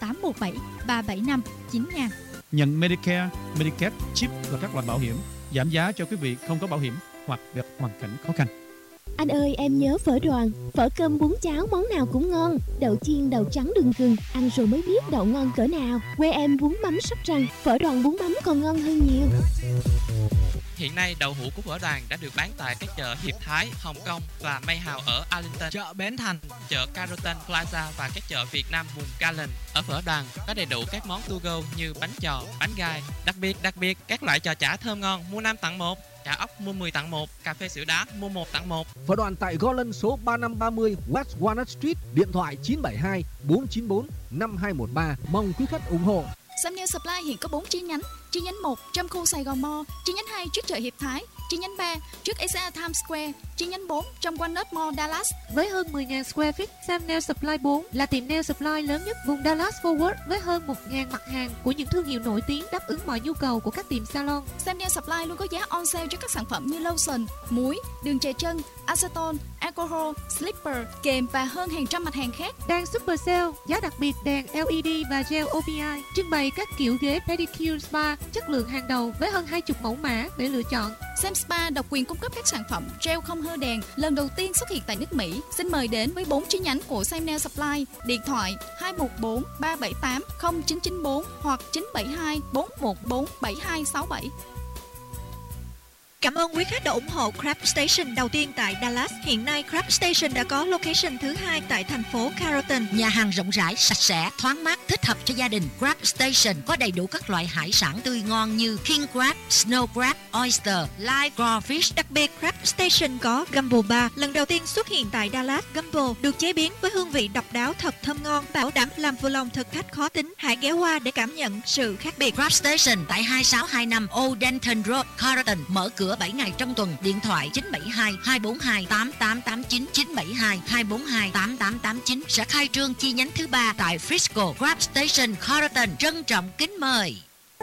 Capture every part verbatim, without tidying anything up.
tám một bảy ba bảy năm chín nghìn. Nhận Medicare, Medicaid, chip và các loại bảo hiểm, giảm giá cho quý vị không có bảo hiểm hoặc gặp hoàn cảnh khó khăn. Anh ơi, em nhớ phở Đoàn, phở cơm bún cháo món nào cũng ngon. Đậu chiên đậu trắng đừng gừng, ăn rồi mới biết đậu ngon cỡ nào. Quê em bún mắm Sóc Trăng, phở Đoàn bún mắm còn ngon hơn nhiều. Hiện nay đậu hũ của phở Đoàn đã được bán tại các chợ Hiệp Thái, Hồng Kông và Mayhow ở Arlington, chợ Bến Thành, chợ Carrollton Plaza và các chợ Việt Nam vùng Garland. Ở phở Đoàn có đầy đủ các món to go như bánh giò, bánh gai. Đặc biệt đặc biệt các loại giò chả thơm ngon mua năm tặng một, chả ốc mua mười tặng một, cà phê sữa đá mua một tặng một. Phở Đoàn tại Garland số ba năm ba mươi West Walnut Street, điện thoại chín bảy hai bốn chín bốn năm hai một ba. Mong quý khách ủng hộ. Sam Nail Supply hiện có bốn chi nhánh. Chi nhánh một trong khu Sài Gòn Mall, chi nhánh hai trước chợ Hiệp Thái, chi nhánh ba trước ét a Times Square, chi nhánh bốn trong Walnut Mall, Dallas. Với hơn mười nghìn square feet, Sam Nail Supply bốn là tiệm nail supply lớn nhất vùng Dallas Fort Worth với hơn một nghìn mặt hàng của những thương hiệu nổi tiếng đáp ứng mọi nhu cầu của các tiệm salon. Sam Nail Supply luôn có giá on sale cho các sản phẩm như lotion, muối, đường chè chân, acetone, alcohol, slipper, kềm và hơn hàng trăm mặt hàng khác. Đang super sale, giá đặc biệt đèn lờ e đê và gel o pê i, trưng bày các kiểu ghế pedicure spa chất lượng hàng đầu với hơn hai mươi mẫu mã để lựa chọn. Sam Spa độc quyền cung cấp các sản phẩm gel không hơ đèn lần đầu tiên xuất hiện tại nước Mỹ. Xin mời đến với bốn chi nhánh của Sam Nail Supply. Điện thoại hai một bốn ba bảy tám không chín chín bốn hoặc chín bảy hai bốn một bốn bảy hai sáu bảy. Cảm ơn quý khách đã ủng hộ Crab Station đầu tiên tại Dallas. Hiện nay Crab Station đã có location thứ hai tại thành phố Carrollton. Nhà hàng rộng rãi, sạch sẽ, thoáng mát, thích hợp cho gia đình. Crab Station có đầy đủ các loại hải sản tươi ngon như king crab, snow crab, oyster, live crawfish. Đặc biệt Crab Station có Gumbo Bar, lần đầu tiên xuất hiện tại Dallas. Gumbo được chế biến với hương vị độc đáo thật thơm ngon, bảo đảm làm vừa lòng thực khách khó tính. Hãy ghé qua để cảm nhận sự khác biệt. Crab Station tại hai sáu hai năm Old Denton Road, Carrollton, mở cửa bảy ngày trong tuần. Điện thoại chín bảy hai hai bốn hai tám tám tám chín, chín bảy hai hai bốn hai tám tám tám chín. Sẽ khai trương chi nhánh thứ ba tại Frisco. Crab Station, Carrollton trân trọng kính mời.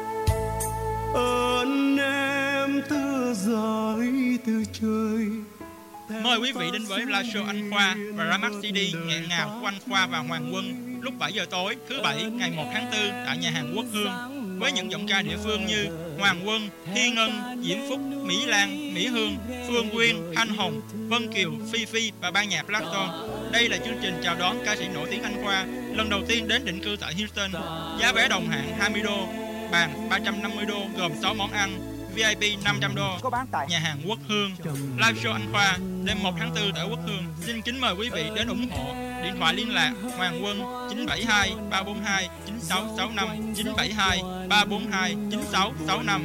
Ơn em thơ dài từ trời. Mời quý vị đến với live show Anh Khoa và ra mắt xê đê nghẹn ngào của Anh Khoa và Hoàng Quân lúc bảy giờ tối thứ bảy ngày một tháng tư tại nhà hàng Quốc Hương với những giọng ca địa phương như Hoàng Quân, Thiên Ngân, Diễm Phúc, Mỹ Lan, Mỹ Hương, Phương Quyên, Thanh Hồng, Vân Kiều, Phi Phi và ban nhạc Blackstone. Đây là chương trình chào đón ca sĩ nổi tiếng Anh Khoa lần đầu tiên đến định cư tại Houston. Giá vé đồng hạng hai mươi đô, bàn ba trăm năm mươi đô gồm sáu món ăn, vê i pê năm trăm đô. Nhà hàng Quốc Hương. Live show Anh Khoa đêm một tháng tư tại Quốc Hương. Xin kính mời quý vị đến ủng hộ. Điện thoại liên lạc Hoàng Quân chín bảy hai ba bốn hai chín sáu sáu năm, chín bảy hai ba bốn hai chín sáu sáu năm.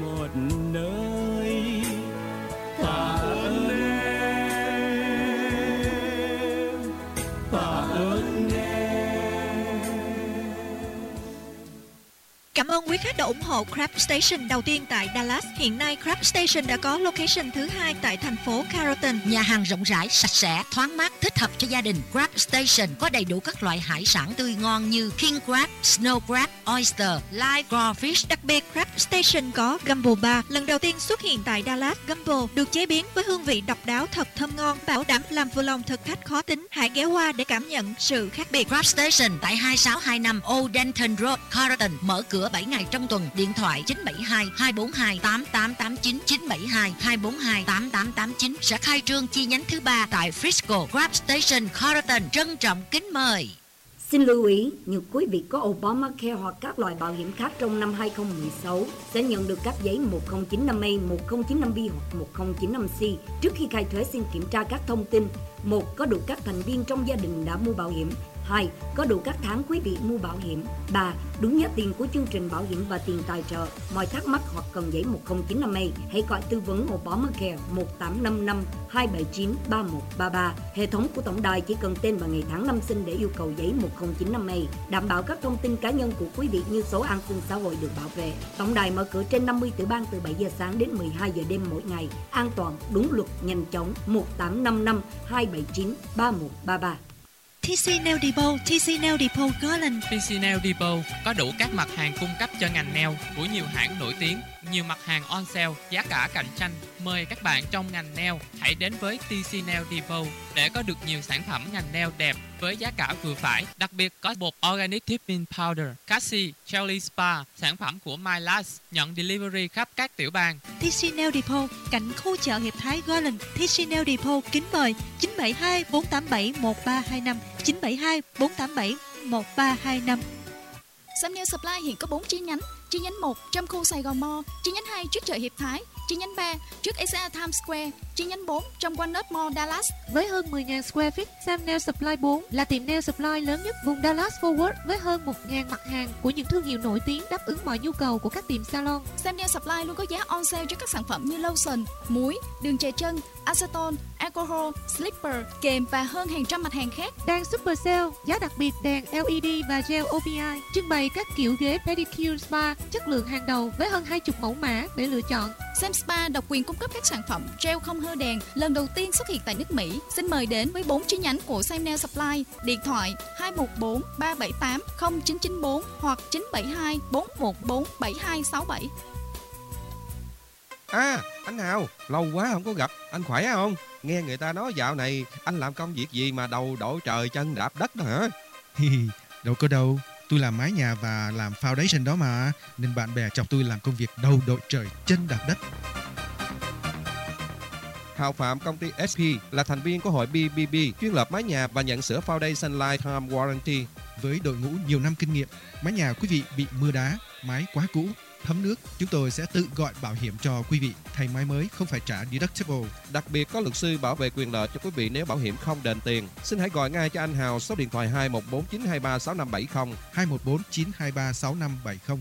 Tạ ơn em, tạ ơn em. Cảm ơn quý khách đã ủng hộ Crab Station đầu tiên tại Dallas. Hiện nay Crab Station đã có location thứ hai tại thành phố Carrollton. Nhà hàng rộng rãi, sạch sẽ, thoáng mát, thích hợp cho gia đình. Crab Station có đầy đủ các loại hải sản tươi ngon như king crab, snow crab, oyster, live crawfish. Đặc biệt Crab Station có Gumbo Bar, lần đầu tiên xuất hiện tại Dallas. Gumbo được chế biến với hương vị độc đáo thật thơm ngon, bảo đảm làm vừa lòng thực khách khó tính. Hãy ghé qua để cảm nhận sự khác biệt. Crab Station tại hai sáu hai năm Old Denton Road, Carrollton, mở cửa bảy ngày trong tuần. Điện thoại chín bảy hai hai bốn hai tám tám tám chín, chín bảy hai hai bốn hai tám tám tám chín. Sẽ khai trương chi nhánh thứ ba tại Frisco. Crab Station, Carrollton trân trọng kính mời. Xin lưu ý, những quý vị có Obamacare hoặc các loại bảo hiểm khác trong năm hai không một sáu sẽ nhận được các giấy một không chín năm A, một không chín năm B hoặc một không chín năm C. Trước khi khai thuế xin kiểm tra các thông tin. Một. Có đủ các thành viên trong gia đình đã mua bảo hiểm. Hai. Có đủ các tháng quý vị mua bảo hiểm. Ba. Đúng giá tiền của chương trình bảo hiểm và tiền tài trợ. Mọi thắc mắc hoặc cần giấy một không chín năm A, hãy gọi tư vấn Obamacare một tám năm năm hai bảy chín ba một ba ba. Hệ thống của tổng đài chỉ cần tên và ngày tháng năm sinh để yêu cầu giấy một không chín năm A. Đảm bảo các thông tin cá nhân của quý vị như số an sinh xã hội được bảo vệ. Tổng đài mở cửa trên năm mươi tiểu bang từ bảy giờ sáng đến mười hai giờ đêm mỗi ngày. An toàn, đúng luật, nhanh chóng. một tám năm năm hai bảy chín ba một ba ba. tê xê Nail Depot, tê xê Nail Depot Garland. tê xê Nail Depot có đủ các mặt hàng cung cấp cho ngành nail của nhiều hãng nổi tiếng, nhiều mặt hàng on sale, giá cả cạnh tranh, Mời các bạn trong ngành nail hãy đến với tê xê Nail Depot để có được nhiều sản phẩm ngành nail đẹp với giá cả vừa phải. Đặc biệt có bột Organic Tipping Powder, Cassie, Jelly Spa, sản phẩm của My Last nhận delivery khắp các tiểu bang. tê xê Nail Depot cạnh khu chợ Hiệp Thái Garland. tê xê Nail Depot kính mời chín bảy hai bốn tám bảy một ba hai năm, chín bảy hai bốn tám bảy một ba hai năm. Sam Nail Supply hiện có bốn chi nhánh. Chi nhánh một trong khu Sài Gòn Mall, chi nhánh hai trước chợ Hiệp Thái, chi nhánh ba trước ét a Times Square, chi nhánh bốn trong Walnut Mall, Dallas. Với hơn mười nghìn square feet, Sam Nail Supply bốn là tiệm nail supply lớn nhất vùng Dallas Fort Worth với hơn một nghìn mặt hàng của những thương hiệu nổi tiếng đáp ứng mọi nhu cầu của các tiệm salon. Sam Nail Supply luôn có giá on sale cho các sản phẩm như lotion, muối, đường chè chân, acetone, alcohol, slipper, kềm và hơn hàng trăm mặt hàng khác. Đang super sale, giá đặc biệt đèn lờ e đê và gel o pê i, trưng bày các kiểu ghế pedicure spa chất lượng hàng đầu với hơn hai mươi mẫu mã để lựa chọn. Sam Spa độc quyền cung cấp các sản phẩm gel không hơ đèn lần đầu tiên xuất hiện tại nước Mỹ. Xin mời đến với bốn chi nhánh của Sam Nail Supply, điện thoại hai một bốn ba bảy tám không chín chín bốn hoặc chín bảy hai bốn một bốn bảy hai sáu bảy. À, anh Hào, lâu quá không có gặp, anh khỏe không? Nghe người ta nói dạo này anh làm công việc gì mà đầu đội trời chân đạp đất đó hả? Đâu có đâu, tôi làm mái nhà và làm foundation đó mà, nên bạn bè chọc tôi làm công việc đầu đội trời chân đạp đất. Hào Phạm, công ty ét pê là thành viên của hội bê bê bê, chuyên lập mái nhà và nhận sửa foundation lifetime warranty. Với đội ngũ nhiều năm kinh nghiệm, mái nhà quý vị bị mưa đá, mái quá cũ, thấm nước, chúng tôi sẽ tự gọi bảo hiểm cho quý vị, thay mái mới không phải trả deductible. Đặc biệt có luật sư bảo vệ quyền lợi cho quý vị nếu bảo hiểm không đền tiền. Xin hãy gọi ngay cho anh Hào số điện thoại hai một bốn chín hai ba sáu năm bảy không, hai một bốn chín hai ba sáu năm bảy không.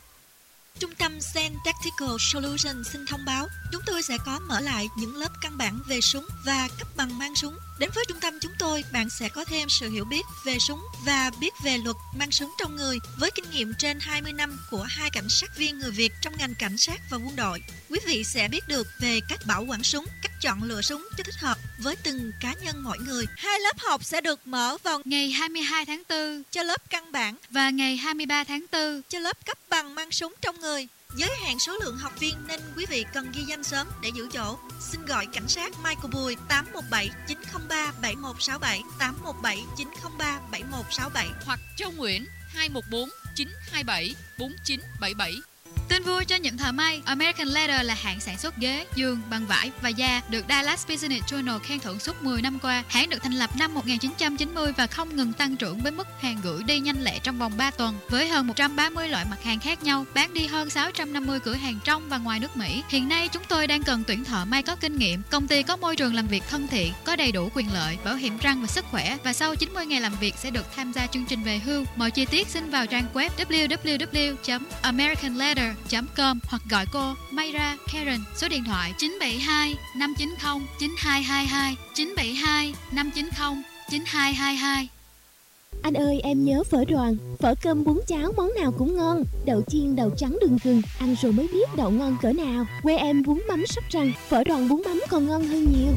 Trung tâm Zen Tactical Solution xin thông báo chúng tôi sẽ có mở lại những lớp căn bản về súng và cấp bằng mang súng. Đến với trung tâm chúng tôi, bạn sẽ có thêm sự hiểu biết về súng và biết về luật mang súng trong người với kinh nghiệm trên hai mươi năm của hai cảnh sát viên người Việt trong ngành cảnh sát và quân đội. Quý vị sẽ biết được về cách bảo quản súng, cách chọn lựa súng cho thích hợp với từng cá nhân mỗi người. Hai lớp học sẽ được mở vào ngày hai mươi hai tháng tư cho lớp căn bản và ngày hai mươi ba tháng tư cho lớp cấp bằng mang súng trong người. Giới hạn số lượng học viên nên quý vị cần ghi danh sớm để giữ chỗ. Xin gọi cảnh sát Michael Bùi tám một bảy chín không ba bảy một sáu bảy, tám một bảy chín không ba bảy một sáu bảy hoặc Châu Nguyễn hai một bốn chín hai bảy bốn chín bảy bảy. Tin vui cho những thợ may, American Leather là hãng sản xuất ghế, giường bằng vải và da được Dallas Business Journal khen thưởng suốt mười năm qua. Hãng được thành lập năm một nghìn chín trăm chín mươi và không ngừng tăng trưởng với mức hàng gửi đi nhanh lẹ trong vòng ba tuần. Với hơn một trăm ba mươi loại mặt hàng khác nhau, bán đi hơn sáu trăm năm mươi cửa hàng trong và ngoài nước Mỹ. Hiện nay chúng tôi đang cần tuyển thợ may có kinh nghiệm. Công ty có môi trường làm việc thân thiện, có đầy đủ quyền lợi, bảo hiểm răng và sức khỏe và sau chín mươi ngày làm việc sẽ được tham gia chương trình về hưu. Mọi chi tiết xin vào trang web w w w chấm american leather chấm com hoặc gọi cô Mayra Karen số điện thoại chín bảy hai năm chín không chín hai hai hai, chín bảy hai năm chín không chín hai hai hai. Anh ơi, em nhớ phở Đoàn, phở cơm bún cháo món nào cũng ngon, đậu chiên đậu trắng đừng gừng, ăn rồi mới biết đậu ngon cỡ nào. Quê em bún mắm Sóc Trăng, phở Đoàn bún mắm còn ngon hơn nhiều.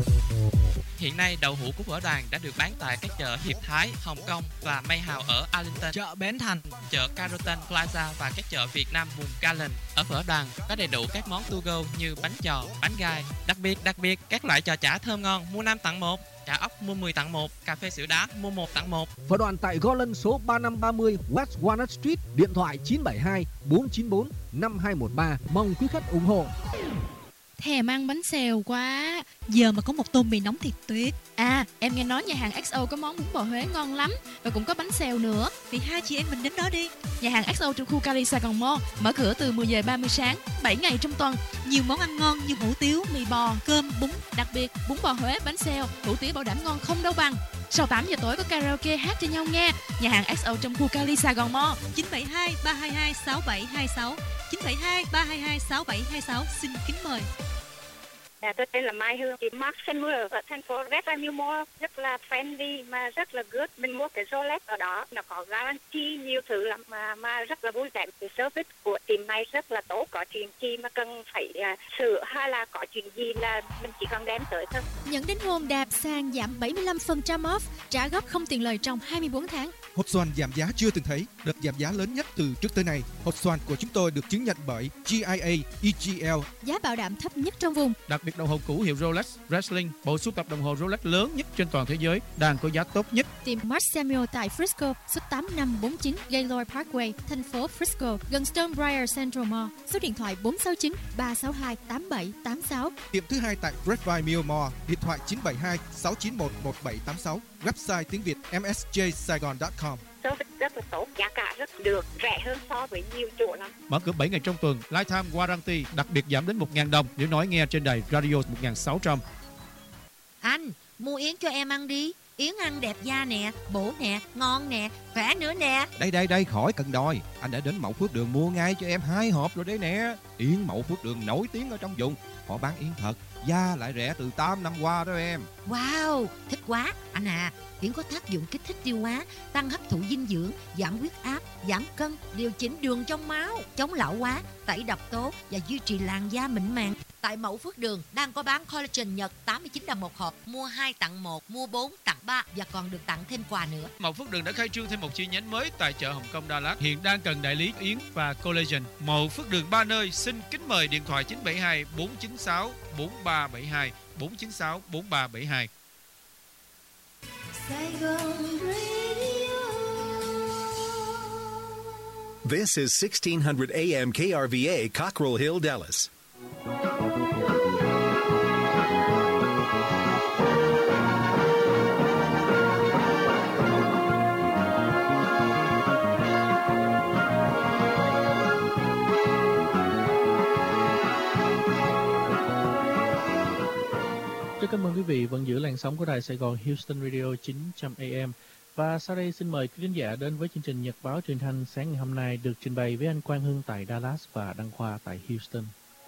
Hiện nay đậu hũ của phở Đoàn đã được bán tại các chợ Hiệp Thái, Hồng Kông và May Hào ở Arlington, chợ Bến Thành, chợ Carrollton Plaza và các chợ Việt Nam vùng Garland. Ở phở Đoàn có đầy đủ các món to go như bánh giò, bánh gai. Đặc biệt đặc biệt các loại giò chả thơm ngon mua năm tặng một, chả ốc mua mười tặng một, cà phê sữa đá mua một tặng một. Phở Đoàn tại Garland số ba năm ba mươi West Walnut Street, điện thoại chín bảy hai bốn chín bốn năm hai một ba. Mong quý khách ủng hộ. Thèm ăn bánh xèo quá. Giờ mà có một tô mì nóng thì tuyệt. À, em nghe nói nhà hàng ích ô có món bún bò Huế ngon lắm và cũng có bánh xèo nữa. Thì hai chị em mình đến đó đi. Nhà hàng ích ô trong khu Cali Sài Gòn Mall mở cửa từ mười giờ ba mươi sáng, bảy ngày trong tuần. Nhiều món ăn ngon như hủ tiếu, mì bò, cơm, bún. Đặc biệt bún bò Huế, bánh xèo, hủ tiếu bảo đảm ngon không đâu bằng. Sau tám giờ tối có karaoke hát cho nhau nghe. Nhà hàng ích ô trong khu Cali Sài Gòn Mall. chín bảy hai ba hai hai sáu bảy hai sáu, chín bảy hai ba hai hai sáu bảy hai sáu. Xin kính mời. Dạ, tôi tên là Mai Hương, chị Mark Samuel ở thành phố Red Rhino Mall, rất là friendly mà rất là good. Mình mua cái Rolex ở đó, nó có guarantee nhiều thứ lắm mà mà rất là vui vẻ. Cái service của team này rất là tốt, có chuyện chi mà cần phải uh, sửa hay là có chuyện gì là mình chỉ cần đem tới thôi. Nhận đính hôn đạp sàn giảm bảy mươi lăm phần trăm off, trả góp không tiền lời trong hai mươi bốn tháng. Hột xoàn giảm giá chưa từng thấy, đợt giảm giá lớn nhất từ trước tới nay. Hột xoàn của chúng tôi được chứng nhận bởi G I A E G L. Giá bảo đảm thấp nhất trong vùng. Đặc biệt đồng hồ cũ hiệu Rolex Breitling, bộ sưu tập đồng hồ Rolex lớn nhất trên toàn thế giới, đang có giá tốt nhất. Tiệm Mark Samuel tại Frisco, số tám năm bốn chín Gaylord Parkway, thành phố Frisco, gần Stonebriar Central Mall. Số điện thoại bốn sáu chín ba sáu hai tám bảy tám sáu. Tiệm thứ hai tại Redvine Mill Mall, điện thoại chín bảy hai sáu chín một một bảy tám sáu. Website tiếng Việt m s j saigon chấm com. Service rất là tốt, giá cả rất được, rẻ hơn so với nhiều chỗ lắm. Mở cửa bảy ngày trong tuần, lifetime warranty, đặc biệt giảm đến một nghìn đồng nếu nói nghe trên đài radio một nghìn sáu trăm. Anh, mua yến cho em ăn đi. Yến ăn đẹp da nè, bổ nè, ngon nè, khỏe nữa nè. Đây đây đây, khỏi cần đòi. Anh đã đến Mậu Phước Đường mua ngay cho em hai hộp rồi đấy nè. Yến Mậu Phước Đường nổi tiếng ở trong vùng. Họ bán yến thật, da lại rẻ từ tám năm qua đó em. Wow, thích quá. Anh à, yến có tác dụng kích thích tiêu hóa, tăng hấp thụ dinh dưỡng, giảm huyết áp, giảm cân, điều chỉnh đường trong máu, chống lão hóa, tẩy độc tố và duy trì làn da mịn màng. Tại Mậu Phước Đường đang có bán collagen Nhật tám mươi chín đồng một hộp, mua hai tặng một, mua bốn tặng ba và còn được tặng thêm quà nữa. Mậu Phước Đường đã khai trương thêm một chi nhánh mới tại chợ Hồng Kông Dallas, hiện đang cần đại lý yến và collagen. Mậu Phước Đường ba nơi, xin kính mời điện thoại chín bảy hai bốn chín sáu bốn ba bảy hai, bốn chín sáu bốn ba bảy hai. This is sixteen hundred A M K R V A, Cockrell Hill, Dallas. Rất cảm ơn quý vị vẫn giữ làn sóng của đài Sài Gòn Houston Radio chín trăm A M. Và sau đây xin mời quý khán giả đến với chương trình Nhật báo truyền thanh sáng ngày hôm nay được trình bày với anh Quang Hưng tại Dallas và Đăng Khoa tại Houston.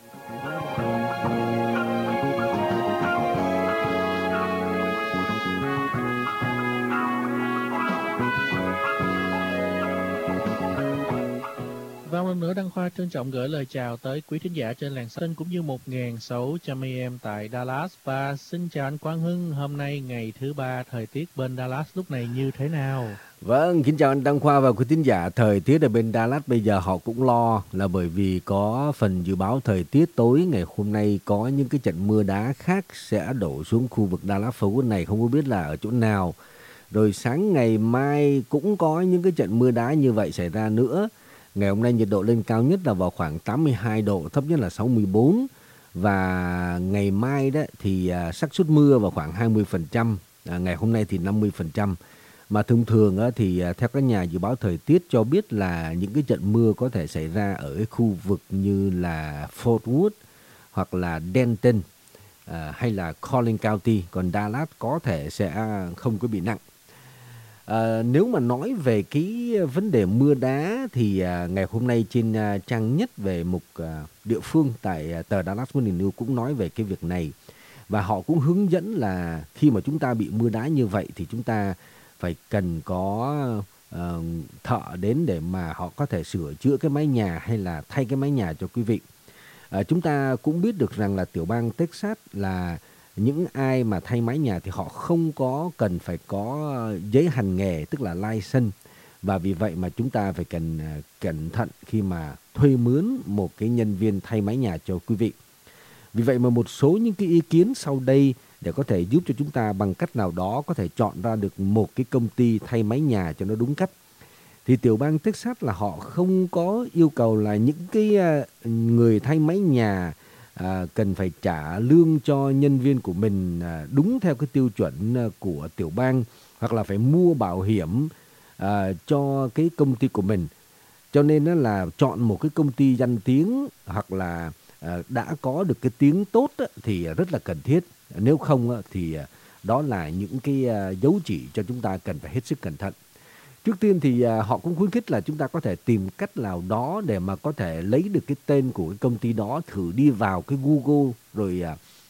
Và một lần nữa Đăng Khoa trân trọng gửi lời chào tới quý thính giả trên làn sóng cũng như một nghìn sáu trăm A M tại Dallas. Và xin chào anh Quang Hưng, hôm nay ngày thứ ba, thời tiết bên Dallas lúc này như thế nào? Vâng, kính chào anh Đăng Khoa và quý thính giả. Thời tiết ở bên Dallas bây giờ họ cũng lo là bởi vì có phần dự báo thời tiết tối ngày hôm nay có những cái trận mưa đá khác sẽ đổ xuống khu vực Dallas Fort Worth này, không có biết là ở chỗ nào. Rồi sáng ngày mai cũng có những cái trận mưa đá như vậy xảy ra nữa. Ngày hôm nay nhiệt độ lên cao nhất là vào khoảng tám mươi hai độ, thấp nhất là sáu mươi bốn. Và ngày mai đó thì xác suất mưa vào khoảng hai mươi phần trăm, à, ngày hôm nay thì năm mươi phần trăm. Mà thông thường á, thì theo các nhà dự báo thời tiết cho biết là những cái trận mưa có thể xảy ra ở cái khu vực như là Fort Worth hoặc là Denton à, hay là Collin County. Còn Dallas có thể sẽ không có bị nặng. À, nếu mà nói về cái vấn đề mưa đá thì à, ngày hôm nay trên à, trang nhất về mục à, địa phương tại à, tờ Dallas Morning News cũng nói về cái việc này. Và họ cũng hướng dẫn là khi mà chúng ta bị mưa đá như vậy thì chúng ta phải cần có uh, thợ đến để mà họ có thể sửa chữa cái mái nhà hay là thay cái mái nhà cho quý vị. Uh, chúng ta cũng biết được rằng là tiểu bang Texas là những ai mà thay mái nhà thì họ không có cần phải có giấy hành nghề, tức là license. Và vì vậy mà chúng ta phải cần uh, cẩn thận khi mà thuê mướn một cái nhân viên thay mái nhà cho quý vị. Vì vậy mà một số những cái ý kiến sau đây để có thể giúp cho chúng ta bằng cách nào đó có thể chọn ra được một cái công ty thay mái nhà cho nó đúng cách. Thì tiểu bang Texas là họ không có yêu cầu là những cái người thay mái nhà à, cần phải trả lương cho nhân viên của mình à, đúng theo cái tiêu chuẩn của tiểu bang, hoặc là phải mua bảo hiểm à, cho cái công ty của mình. Cho nên là chọn một cái công ty danh tiếng hoặc là à, đã có được cái tiếng tốt á, thì rất là cần thiết. Nếu không thì đó là những cái dấu chỉ cho chúng ta cần phải hết sức cẩn thận. Trước tiên thì họ cũng khuyến khích là chúng ta có thể tìm cách nào đó để mà có thể lấy được cái tên của cái công ty đó, thử đi vào cái Google rồi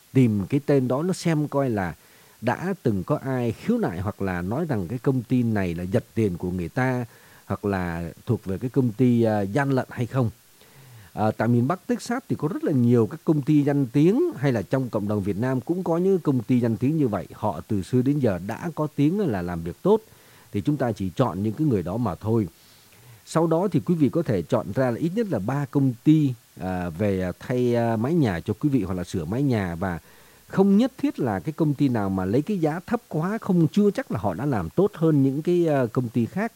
tìm cái tên đó, nó xem coi là đã từng có ai khiếu nại hoặc là nói rằng cái công ty này là giật tiền của người ta, hoặc là thuộc về cái công ty uh, gian lận hay không. À, tại miền Bắc Texas thì có rất là nhiều các công ty danh tiếng, hay là trong cộng đồng Việt Nam cũng có những công ty danh tiếng như vậy. Họ từ xưa đến giờ đã có tiếng là làm việc tốt, thì chúng ta chỉ chọn những cái người đó mà thôi. Sau đó thì quý vị có thể chọn ra là ít nhất là ba công ty à, về thay à, mái nhà cho quý vị, hoặc là sửa mái nhà, và không nhất thiết là cái công ty nào mà lấy cái giá thấp quá, không chưa chắc là họ đã làm tốt hơn những cái à, công ty khác.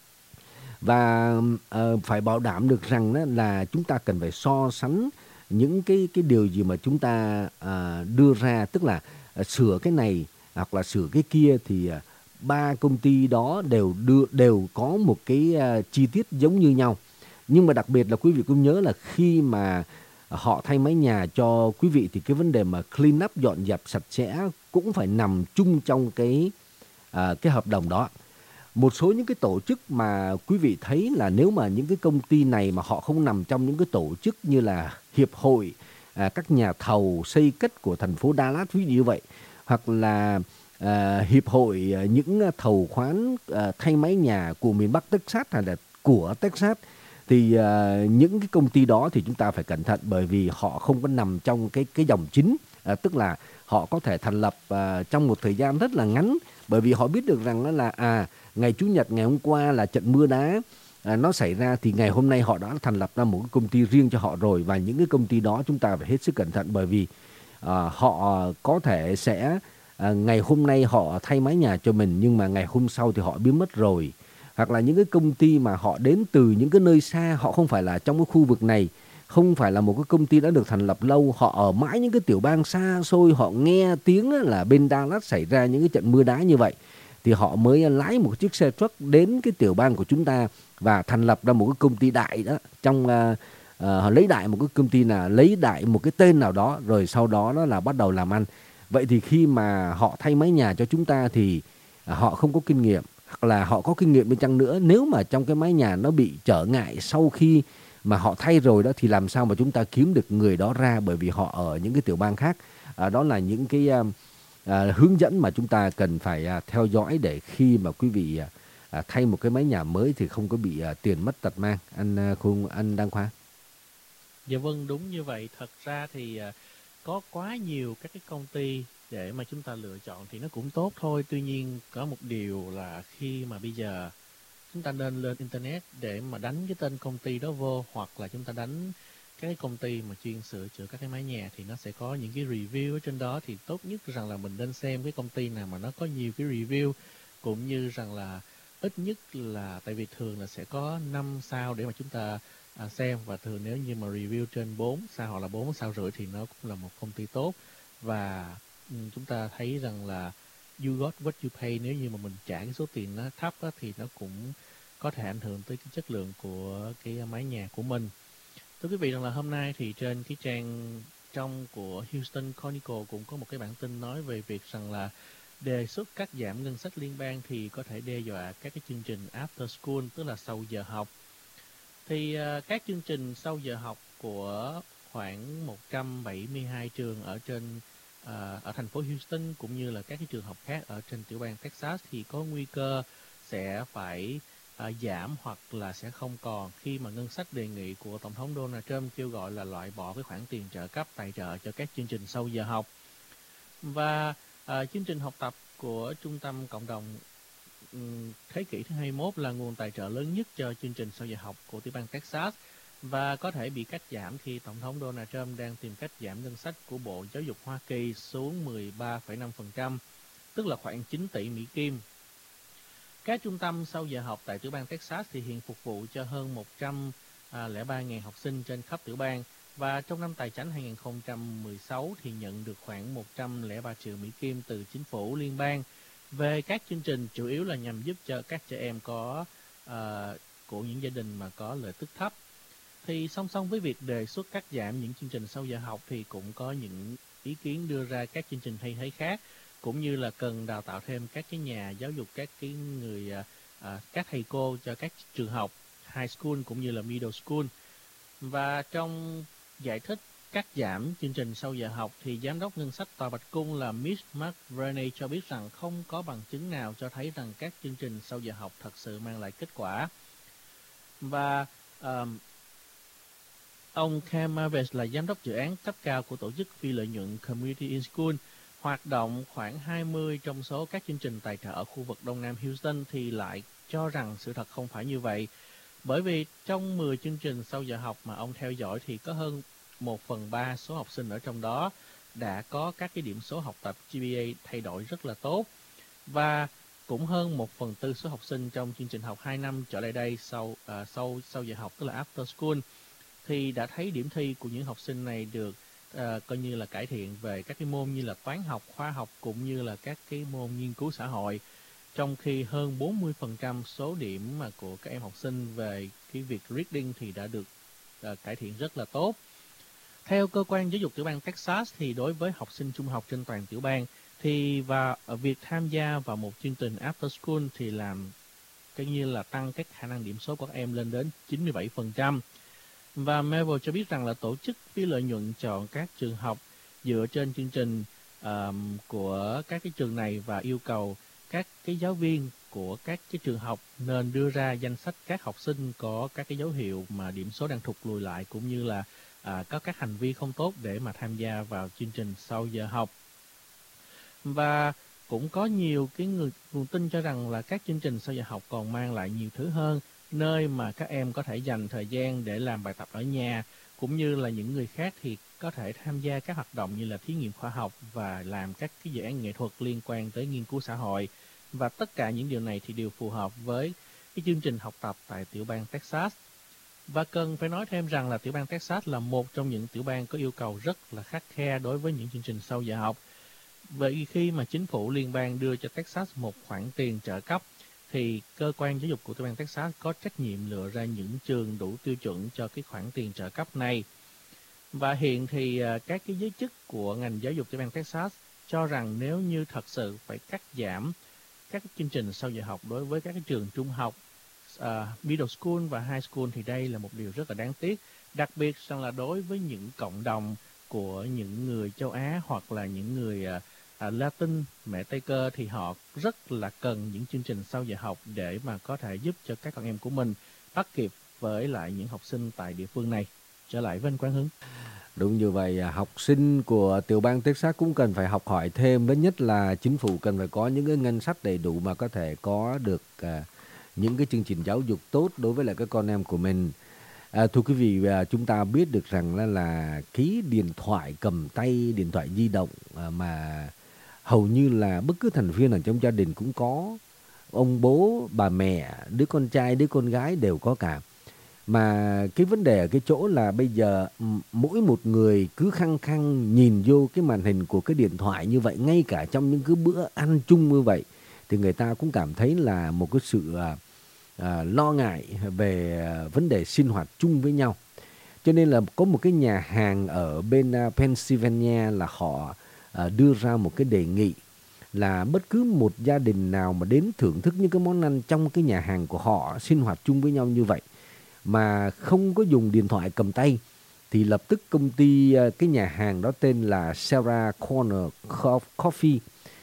Và uh, phải bảo đảm được rằng đó là chúng ta cần phải so sánh những cái cái điều gì mà chúng ta uh, đưa ra, tức là uh, sửa cái này hoặc là sửa cái kia, thì uh, ba công ty đó đều đưa đều có một cái uh, chi tiết giống như nhau. Nhưng mà đặc biệt là quý vị cũng nhớ là khi mà họ thay mái nhà cho quý vị thì cái vấn đề mà clean up, dọn dẹp sạch sẽ cũng phải nằm chung trong cái uh, cái hợp đồng đó. Một số những cái tổ chức mà quý vị thấy là nếu mà những cái công ty này mà họ không nằm trong những cái tổ chức như là hiệp hội à, các nhà thầu xây cất của thành phố Dallas ví dụ như vậy, hoặc là à, hiệp hội à, những thầu khoán à, thay mái nhà của miền Bắc Texas hay là của Texas, thì à, những cái công ty đó thì chúng ta phải cẩn thận, bởi vì họ không có nằm trong cái cái dòng chính, à, tức là họ có thể thành lập à, trong một thời gian rất là ngắn, bởi vì họ biết được rằng là à ngày Chủ nhật ngày hôm qua là trận mưa đá à, nó xảy ra, thì ngày hôm nay họ đã thành lập ra một cái công ty riêng cho họ rồi. Và những cái công ty đó chúng ta phải hết sức cẩn thận, bởi vì à, họ có thể sẽ à, ngày hôm nay họ thay mái nhà cho mình, nhưng mà ngày hôm sau thì họ biến mất rồi. Hoặc là những cái công ty mà họ đến từ những cái nơi xa, họ không phải là trong cái khu vực này, không phải là một cái công ty đã được thành lập lâu, họ ở mãi những cái tiểu bang xa xôi, họ nghe tiếng là bên Dallas xảy ra những cái trận mưa đá như vậy, thì họ mới lái một chiếc xe truck đến cái tiểu bang của chúng ta và thành lập ra một cái công ty đại đó. Trong uh, uh, họ lấy đại một cái công ty nào, lấy đại một cái tên nào đó, rồi sau đó đó là bắt đầu làm ăn. Vậy thì khi mà họ thay mái nhà cho chúng ta thì uh, họ không có kinh nghiệm, hoặc là họ có kinh nghiệm bên chăng nữa, nếu mà trong cái mái nhà nó bị trở ngại sau khi mà họ thay rồi đó, thì làm sao mà chúng ta kiếm được người đó ra, bởi vì họ ở những cái tiểu bang khác. Uh, đó là những cái uh, À, hướng dẫn mà chúng ta cần phải à, theo dõi, để khi mà quý vị à, thay một cái mái nhà mới thì không có bị à, tiền mất tật mang. Anh à, Khung, anh Đăng Khoa. Dạ vâng, đúng như vậy. Thật ra thì à, có quá nhiều các cái công ty để mà chúng ta lựa chọn thì nó cũng tốt thôi. Tuy nhiên có một điều là khi mà bây giờ chúng ta nên lên internet để mà đánh cái tên công ty đó vô, hoặc là chúng ta đánh các cái công ty mà chuyên sửa chữa các cái mái nhà, thì nó sẽ có những cái review ở trên đó. Thì tốt nhất rằng là mình nên xem cái công ty nào mà nó có nhiều cái review, cũng như rằng là ít nhất là, tại vì thường là sẽ có năm sao để mà chúng ta à, xem, và thường nếu như mà review trên bốn sao hoặc là bốn sao rưỡi thì nó cũng là một công ty tốt. Và um, chúng ta thấy rằng là you got what you pay, nếu như mà mình trả cái số tiền nó thấp á, thì nó cũng có thể ảnh hưởng tới cái chất lượng của cái mái nhà của mình. Thưa quý vị, rằng là hôm nay thì trên cái trang trong của Houston Chronicle cũng có một cái bản tin nói về việc rằng là đề xuất cắt giảm ngân sách liên bang thì có thể đe dọa các cái chương trình after school, tức là sau giờ học. Thì uh, các chương trình sau giờ học của khoảng một trăm bảy mươi hai trường ở trên uh, ở thành phố Houston, cũng như là các cái trường học khác ở trên tiểu bang Texas, thì có nguy cơ sẽ phải À, giảm hoặc là sẽ không còn, khi mà ngân sách đề nghị của Tổng thống Donald Trump kêu gọi là loại bỏ cái khoản tiền trợ cấp tài trợ cho các chương trình sau giờ học. Và à, chương trình học tập của Trung tâm Cộng đồng um, Thế kỷ thứ hai mươi mốt là nguồn tài trợ lớn nhất cho chương trình sau giờ học của tiểu bang Texas, và có thể bị cắt giảm khi Tổng thống Donald Trump đang tìm cách giảm ngân sách của Bộ Giáo dục Hoa Kỳ xuống mười ba phẩy năm phần trăm, tức là khoảng chín tỷ Mỹ Kim. Các trung tâm sau giờ học tại tiểu bang Texas thì hiện phục vụ cho hơn một trăm lẻ ba nghìn học sinh trên khắp tiểu bang, và trong năm tài chánh hai không một sáu thì nhận được khoảng một trăm lẻ ba triệu Mỹ Kim từ chính phủ liên bang về các chương trình chủ yếu là nhằm giúp cho các trẻ em có uh, của những gia đình mà có lợi tức thấp. Thì song song với việc đề xuất cắt giảm những chương trình sau giờ học thì cũng có những ý kiến đưa ra các chương trình thay thế khác, cũng như là cần đào tạo thêm các cái nhà giáo dục, các cái người à, các thầy cô cho các trường học high school cũng như là middle school. Và trong giải thích cắt giảm chương trình sau giờ học thì Giám đốc ngân sách Tòa Bạch Cung là Mitch McVerney cho biết rằng không có bằng chứng nào cho thấy rằng các chương trình sau giờ học thật sự mang lại kết quả. Và um, ông Cam Marves là giám đốc dự án cấp cao của tổ chức phi lợi nhuận Community in School, hoạt động khoảng hai mươi trong số các chương trình tài trợ ở khu vực Đông Nam Houston, thì lại cho rằng sự thật không phải như vậy. Bởi vì trong mười chương trình sau giờ học mà ông theo dõi thì có hơn một phần ba số học sinh ở trong đó đã có các cái điểm số học tập G P A thay đổi rất là tốt. Và cũng hơn một phần tư số học sinh trong chương trình học hai năm trở lại đây sau, uh, sau, sau giờ học, tức là after school, thì đã thấy điểm thi của những học sinh này được uh, coi như là cải thiện về các cái môn như là toán học, khoa học cũng như là các cái môn nghiên cứu xã hội. Trong khi hơn bốn mươi phần trăm số điểm mà của các em học sinh về cái việc reading thì đã được uh, cải thiện rất là tốt. Theo cơ quan giáo dục tiểu bang Texas thì đối với học sinh trung học trên toàn tiểu bang thì và việc tham gia vào một chương trình after school thì làm coi như là tăng các khả năng điểm số của các em lên đến chín mươi bảy phần trăm. Và Marvel cho biết rằng là tổ chức phi lợi nhuận chọn các trường học dựa trên chương trình um, của các cái trường này và yêu cầu các cái giáo viên của các cái trường học nên đưa ra danh sách các học sinh có các cái dấu hiệu mà điểm số đang thụt lùi lại cũng như là à, có các hành vi không tốt để mà tham gia vào chương trình sau giờ học. Và cũng có nhiều cái người nguồn tin cho rằng là các chương trình sau giờ học còn mang lại nhiều thứ hơn, nơi mà các em có thể dành thời gian để làm bài tập ở nhà, cũng như là những người khác thì có thể tham gia các hoạt động như là thí nghiệm khoa học và làm các cái dự án nghệ thuật liên quan tới nghiên cứu xã hội. Và tất cả những điều này thì đều phù hợp với cái chương trình học tập tại tiểu bang Texas. Và cần phải nói thêm rằng là tiểu bang Texas là một trong những tiểu bang có yêu cầu rất là khắt khe đối với những chương trình sau giờ học. Vậy khi mà chính phủ liên bang đưa cho Texas một khoản tiền trợ cấp thì cơ quan giáo dục của tiểu bang Texas có trách nhiệm lựa ra những trường đủ tiêu chuẩn cho cái khoản tiền trợ cấp này. Và hiện thì các cái giới chức của ngành giáo dục tiểu bang Texas cho rằng nếu như thật sự phải cắt giảm các chương trình sau giờ học đối với các cái trường trung học, uh, middle school và high school thì đây là một điều rất là đáng tiếc. Đặc biệt rằng là đối với những cộng đồng của những người châu Á hoặc là những người uh, uh, Latin, mẹ Tây Cơ thì họ rất là cần những chương trình sau giờ học để mà có thể giúp cho các con em của mình bắt kịp với lại những học sinh tại địa phương này. Trở lại với anh Quang Hưng. Đúng như vậy, học sinh của tiểu bang Texas cũng cần phải học hỏi thêm, với nhất là chính phủ cần phải có những cái ngân sách đầy đủ mà có thể có được à, những cái chương trình giáo dục tốt đối với lại các con em của mình. À, thưa quý vị, à, chúng ta biết được rằng là, là cái điện thoại cầm tay, điện thoại di động à, mà hầu như là bất cứ thành viên ở trong gia đình cũng có, ông bố, bà mẹ, đứa con trai, đứa con gái đều có cả. Mà cái vấn đề ở cái chỗ là bây giờ mỗi một người cứ khăng khăng nhìn vô cái màn hình của cái điện thoại như vậy, ngay cả trong những cái bữa ăn chung như vậy, thì người ta cũng cảm thấy là một cái sự à, à, lo ngại về vấn đề sinh hoạt chung với nhau. Cho nên là có một cái nhà hàng ở bên Pennsylvania là họ à, đưa ra một cái đề nghị là bất cứ một gia đình nào mà đến thưởng thức những cái món ăn trong cái nhà hàng của họ, sinh hoạt chung với nhau như vậy, mà không có dùng điện thoại cầm tay, thì lập tức công ty, cái nhà hàng đó tên là Sarah Corner Coffee,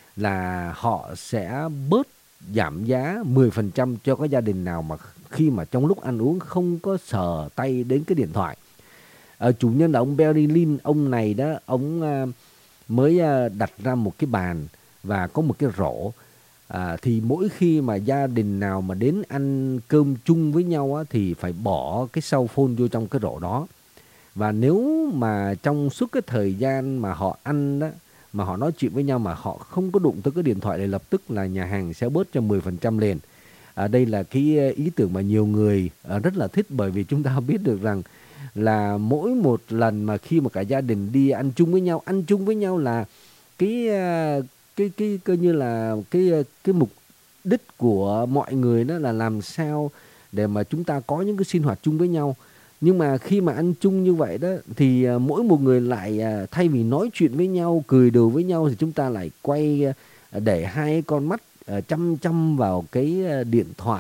là họ sẽ bớt giảm giá mười phần trăm cho các gia đình nào mà khi mà trong lúc ăn uống không có sờ tay đến cái điện thoại. À, chủ nhân là ông Barry Lynn, ông này đó, ông uh, mới uh, đặt ra một cái bàn và có một cái rổ. À, thì mỗi khi mà gia đình nào mà đến ăn cơm chung với nhau á, thì phải bỏ cái cell phone vô trong cái rổ đó. Và nếu mà trong suốt cái thời gian mà họ ăn đó, mà họ nói chuyện với nhau mà họ không có đụng tới cái điện thoại này, lập tức là nhà hàng sẽ bớt cho mười phần trăm liền. À, đây là cái ý tưởng mà nhiều người à, rất là thích, bởi vì chúng ta biết được rằng là mỗi một lần mà khi mà cả gia đình đi ăn chung với nhau, ăn chung với nhau là cái cái cái coi như là cái cái mục đích của mọi người đó là làm sao để mà chúng ta có những cái sinh hoạt chung với nhau. Nhưng mà khi mà ăn chung như vậy đó thì mỗi một người lại thay vì nói chuyện với nhau, cười đùa với nhau, thì chúng ta lại quay để hai con mắt chăm chăm vào cái điện thoại,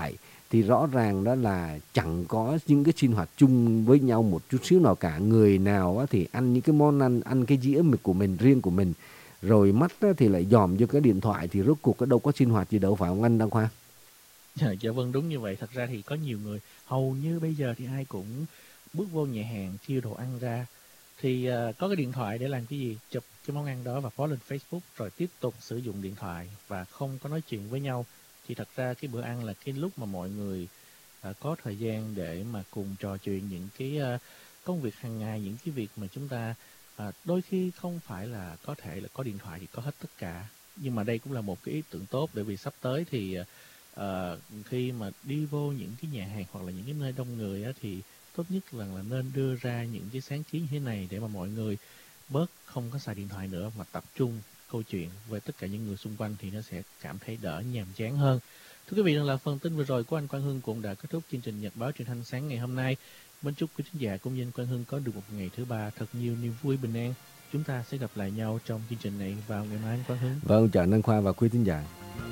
thì rõ ràng đó là chẳng có những cái sinh hoạt chung với nhau một chút xíu nào cả. Người nào thì ăn những cái món ăn, ăn cái dĩa của mình, riêng của mình, rồi mắt thì lại dòm vô cái điện thoại, thì rốt cuộc cái đâu có sinh hoạt gì đâu, phải không anh Đăng Khoa? Dạ, dạ vâng, đúng như vậy. Thật ra thì có nhiều người, hầu như bây giờ thì ai cũng bước vô nhà hàng kêu đồ ăn ra, thì uh, có cái điện thoại để làm cái gì? Chụp cái món ăn đó và phó lên Facebook, rồi tiếp tục sử dụng điện thoại và không có nói chuyện với nhau. Thì thật ra cái bữa ăn là cái lúc mà mọi người uh, có thời gian để mà cùng trò chuyện những cái uh, công việc hàng ngày, những cái việc mà chúng ta uh, đôi khi không phải là có thể là có điện thoại thì có hết tất cả. Nhưng mà đây cũng là một cái ý tưởng tốt, bởi vì sắp tới thì uh, khi mà đi vô những cái nhà hàng hoặc là những cái nơi đông người á, thì tốt nhất là, là nên đưa ra những cái sáng kiến như thế này để mà mọi người bớt không có xài điện thoại nữa, mà tập trung câu chuyện với tất cả những người xung quanh, thì nó sẽ cảm thấy đỡ nhàm chán hơn. Thưa quý vị, là phần tin vừa rồi của anh Quang Hưng cũng đã kết thúc chương trình Nhật báo Truyền thanh sáng ngày hôm nay. Mến chúc quý khán giả cũng như anh Quang Hưng có được một ngày thứ ba thật nhiều niềm vui bình an. Chúng ta sẽ gặp lại nhau trong chương trình này vào ngày mai, anh Quang Hưng. Vâng, chào anh Khoa và quý khán giả.